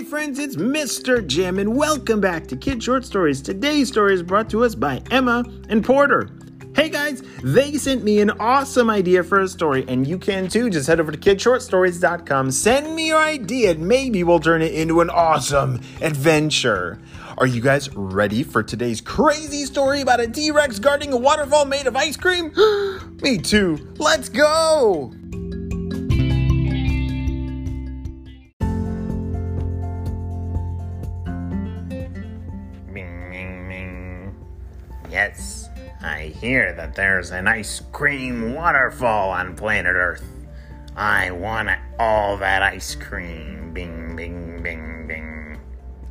friends, it's Mr. Jim, and welcome back to Kid Short Stories. Today's story is brought to us by Emma and Porter. Hey guys, they sent me an awesome idea for a story, and you can too. Just head over to kidshortstories.com, send me your idea, and maybe we'll turn it into an awesome adventure. Are you guys ready for today's crazy story about a T-Rex guarding a waterfall made of ice cream? Me too. Let's go! Yes, I hear that there's an ice cream waterfall on planet Earth. I want all that ice cream. Bing, bing, bing, bing.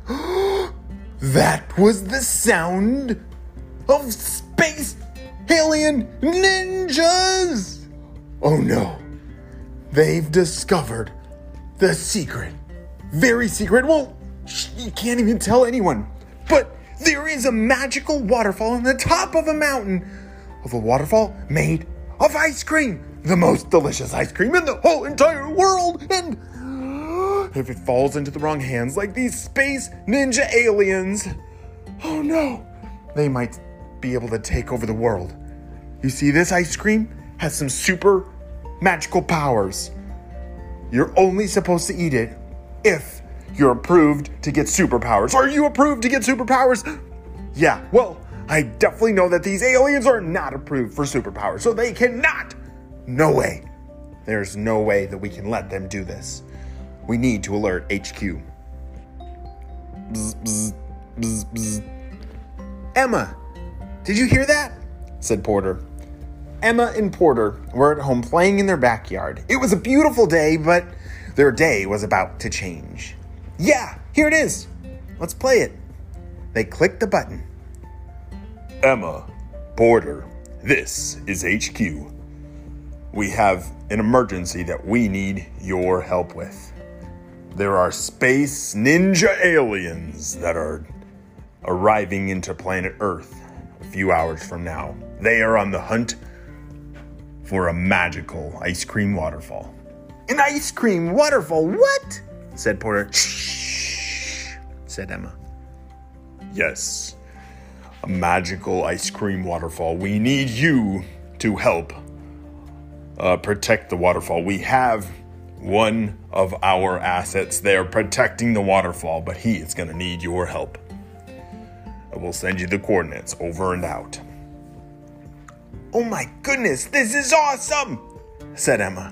That was the sound of space alien ninjas! Oh no, they've discovered the secret. Very secret. Well, you can't even tell anyone. But there is a magical waterfall on the top of a mountain of a waterfall made of ice cream. The most delicious ice cream in the whole entire world. And if it falls into the wrong hands like these space ninja aliens, oh no, they might be able to take over the world. You see, this ice cream has some super magical powers. You're only supposed to eat it if you're approved to get superpowers. Are you approved to get superpowers? Yeah, well, I definitely know that these aliens are not approved for superpowers, so they cannot. No way. There's no way that we can let them do this. We need to alert HQ. Bzz, bzz, bzz, bzz. Emma, did you hear that? Said Porter. Emma and Porter were at home playing in their backyard. It was a beautiful day, but their day was about to change. Yeah, here it is. Let's play it. They clicked the button. Emma, Porter, this is HQ. We have an emergency that we need your help with. There are space ninja aliens that are arriving into planet Earth a few hours from now. They are on the hunt for a magical ice cream waterfall. An ice cream waterfall? What? Said Porter. Shh, said Emma. Yes, a magical ice cream waterfall. We need you to help protect the waterfall. We have one of our assets there protecting the waterfall, but he is going to need your help. I will send you the coordinates. Over and out. Oh my goodness, this is awesome, said Emma.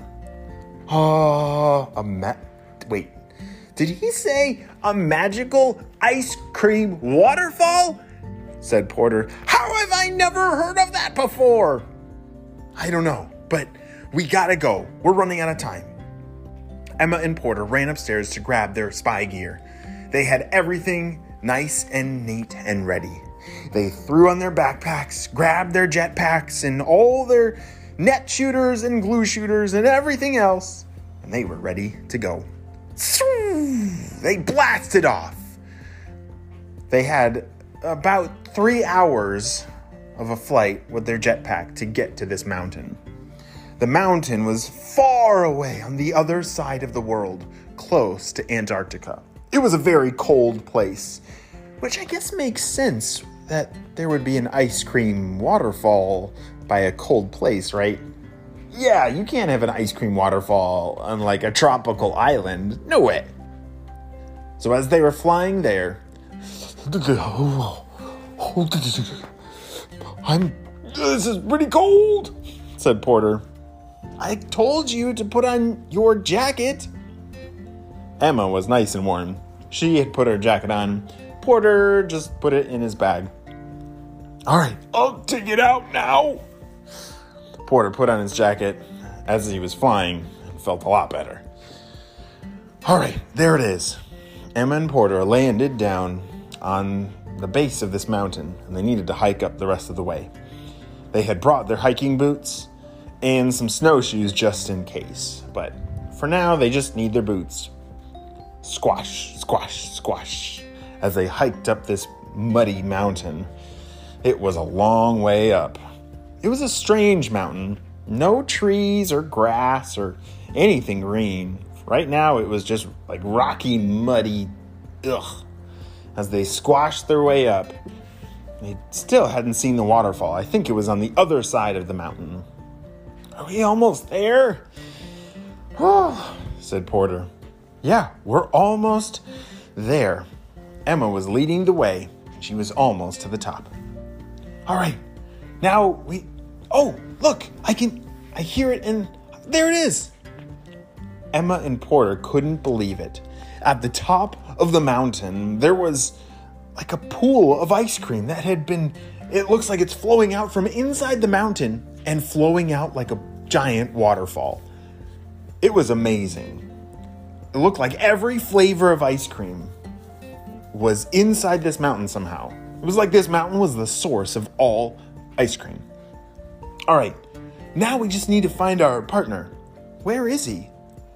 Wait. Did he say a magical ice cream waterfall? Said Porter. How have I never heard of that before? I don't know, but we gotta go. We're running out of time. Emma and Porter ran upstairs to grab their spy gear. They had everything nice and neat and ready. They threw on their backpacks, grabbed their jetpacks and all their net shooters and glue shooters and everything else, and they were ready to go. They blasted off. They had about 3 hours of a flight with their jetpack to get to this mountain. The mountain was far away on the other side of the world, close to Antarctica. It was a very cold place, which I guess makes sense that there would be an ice cream waterfall by a cold place, right? Yeah, you can't have an ice cream waterfall on like a tropical island. No way. So as they were flying there, this is pretty cold, said Porter. I told you to put on your jacket. Emma was nice and warm. She had put her jacket on. Porter just put it in his bag. All right, I'll take it out now. Porter put on his jacket as he was flying and felt a lot better. All right, there it is. Emma and Porter landed down on the base of this mountain, and they needed to hike up the rest of the way. They had brought their hiking boots and some snowshoes just in case, but for now they just need their boots. Squash, squash, squash, as they hiked up this muddy mountain. It was a long way up. It was a strange mountain. No trees or grass or anything green. Right now it was just like rocky, muddy Ugh. As they squashed their way up, they still hadn't seen the waterfall. I think it was on the other side of the mountain. Are we almost there? Oh, said Porter. Yeah, we're almost there. Emma was leading the way. She was almost to the top. All right, now oh, look, I hear it, and there it is. Emma and Porter couldn't believe it. At the top of the mountain, there was like a pool of ice cream that it looks like it's flowing out from inside the mountain and flowing out like a giant waterfall. It was amazing. It looked like every flavor of ice cream was inside this mountain somehow. It was like this mountain was the source of all ice cream. All right, now we just need to find our partner. Where is he?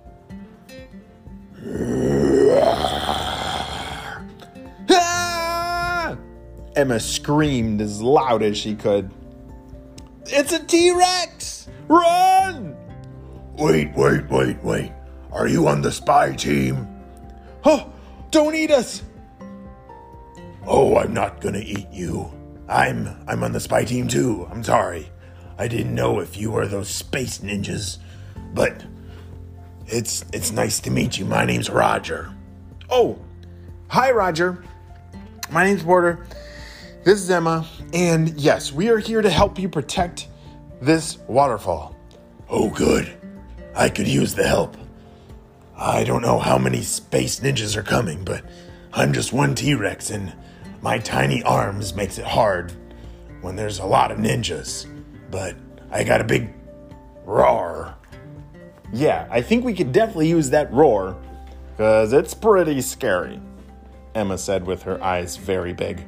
Ah! Emma screamed as loud as she could. It's a T-Rex! Run! Wait. Are you on the spy team? Oh, don't eat us! Oh, I'm not gonna eat you. I'm on the spy team too. I'm sorry. I didn't know if you were those space ninjas. But it's nice to meet you. My name's Roger. Oh, hi, Roger. My name's Porter. This is Emma. And yes, we are here to help you protect this waterfall. Oh, good. I could use the help. I don't know how many space ninjas are coming, but I'm just one T-Rex, and my tiny arms makes it hard when there's a lot of ninjas. But I got a big roar. Yeah, I think we could definitely use that roar, because it's pretty scary, Emma said with her eyes very big.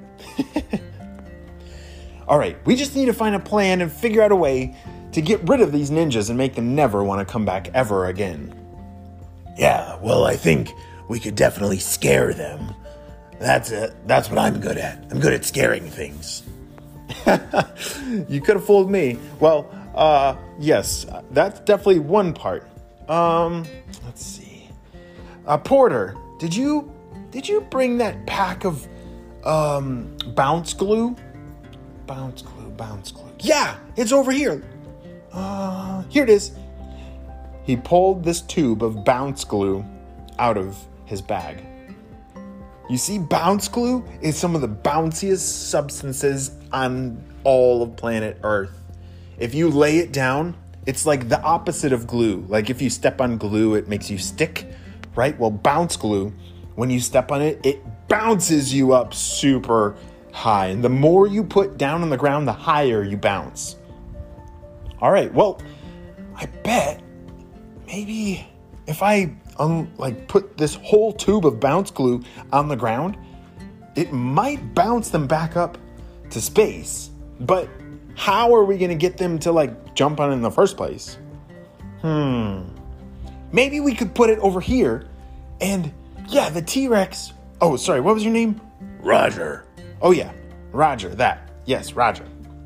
All right, we just need to find a plan and figure out a way to get rid of these ninjas and make them never want to come back ever again. Yeah, well, I think we could definitely scare them. That's what I'm good at. I'm good at scaring things. You could have fooled me. Well, yes, that's definitely one part. Let's see. Porter, did you bring that pack of bounce glue? Bounce glue. Yeah, it's over here. Here it is. He pulled this tube of bounce glue out of his bag. You see, bounce glue is some of the bounciest substances on all of planet Earth. If you lay it down, it's like the opposite of glue. Like if you step on glue, it makes you stick, right? Well, bounce glue, when you step on it, it bounces you up super high. And the more you put down on the ground, the higher you bounce. All right, well, I bet maybe if I put this whole tube of bounce glue on the ground, it might bounce them back up to space. But how are we going to get them to jump on it in the first place? Maybe we could put it over here. And yeah, the T-Rex. Oh, sorry, what was your name? Roger. Oh yeah, Roger, that. Yes, Roger.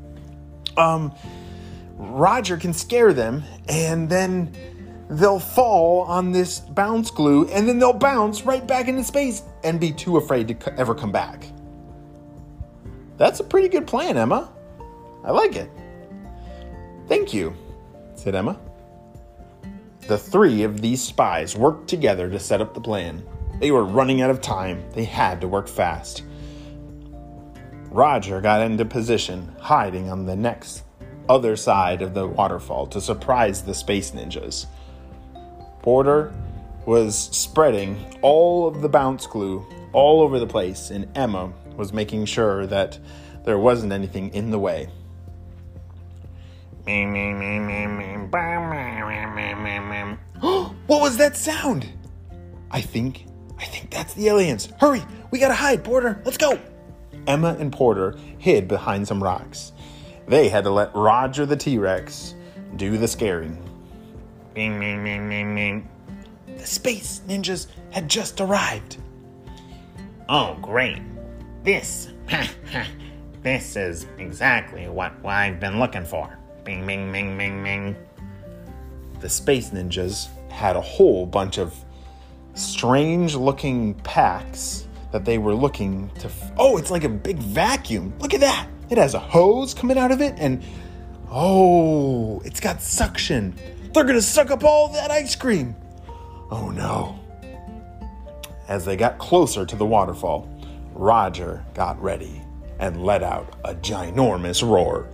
Roger can scare them, and then they'll fall on this bounce glue, and then they'll bounce right back into space and be too afraid to ever come back. That's a pretty good plan, Emma. I like it. Thank you, said Emma. The three of these spies worked together to set up the plan. They were running out of time. They had to work fast. Roger got into position, hiding on the next other side of the waterfall to surprise the space ninjas. Porter was spreading all of the bounce glue all over the place, and Emma was making sure that there wasn't anything in the way. What was that sound? I think that's the aliens. Hurry, we gotta hide, Porter. Let's go. Emma and Porter hid behind some rocks. They had to let Roger the T-Rex do the scaring. The space ninjas had just arrived. Oh, great. This is exactly what I've been looking for. Bing, bing, bing, bing, bing. The space ninjas had a whole bunch of strange-looking packs that they were looking to... Oh, it's like a big vacuum. Look at that. It has a hose coming out of it, and... Oh, it's got suction. They're going to suck up all that ice cream. Oh, no. As they got closer to the waterfall, Roger got ready and let out a ginormous roar.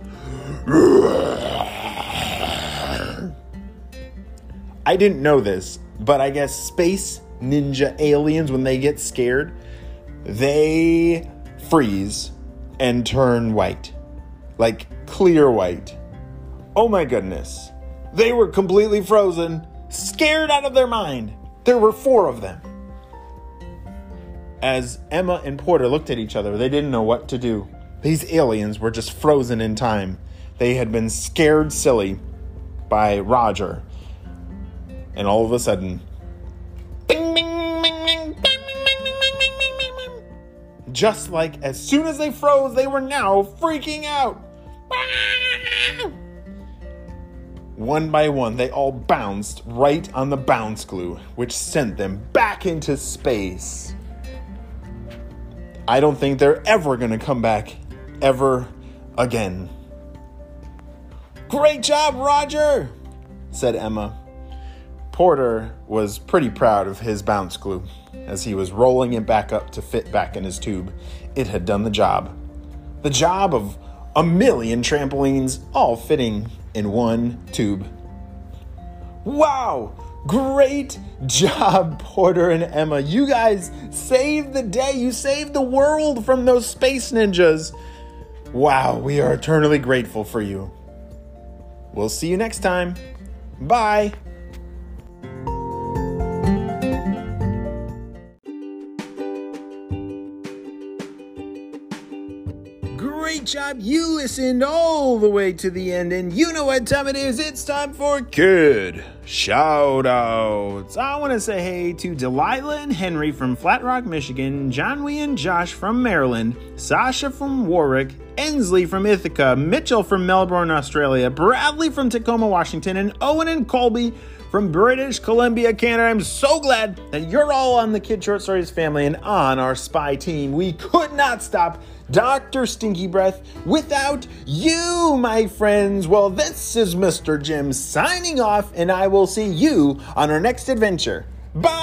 I didn't know this, but I guess space ninja aliens, when they get scared, they freeze and turn white. Like clear white. Oh my goodness. They were completely frozen, scared out of their mind. There were 4 of them. As Emma and Porter looked at each other, they didn't know what to do. These aliens were just frozen in time. They had been scared silly by Roger. And all of a sudden, bing, bing, bing, bing, bing, bing, bing, bing, bing, bing. Just like as soon as they froze, they were now freaking out. One by one, they all bounced right on the bounce glue, which sent them back into space. I don't think they're ever going to come back ever again. Great job, Roger, said Emma. Porter was pretty proud of his bounce glue as he was rolling it back up to fit back in his tube. It had done the job. The job of 1,000,000 trampolines all fitting in one tube. Wow! Great job, Porter and Emma. You guys saved the day. You saved the world from those space ninjas. Wow, we are eternally grateful for you. We'll see you next time. Bye. Great job. You listened all the way to the end, and you know what time it is. It's time for Kid Shoutouts. I want to say hey to Delilah and Henry from Flat Rock, Michigan, John Wee and Josh from Maryland, Sasha from Warwick, Ensley from Ithaca, Mitchell from Melbourne, Australia, Bradley from Tacoma, Washington, and Owen and Colby from British Columbia, Canada. I'm so glad that you're all on the Kid Short Stories family and on our spy team. We could not stop Dr. Stinky Breath without you, my friends. Well, this is Mr. Jim signing off, and I will see you on our next adventure. Bye!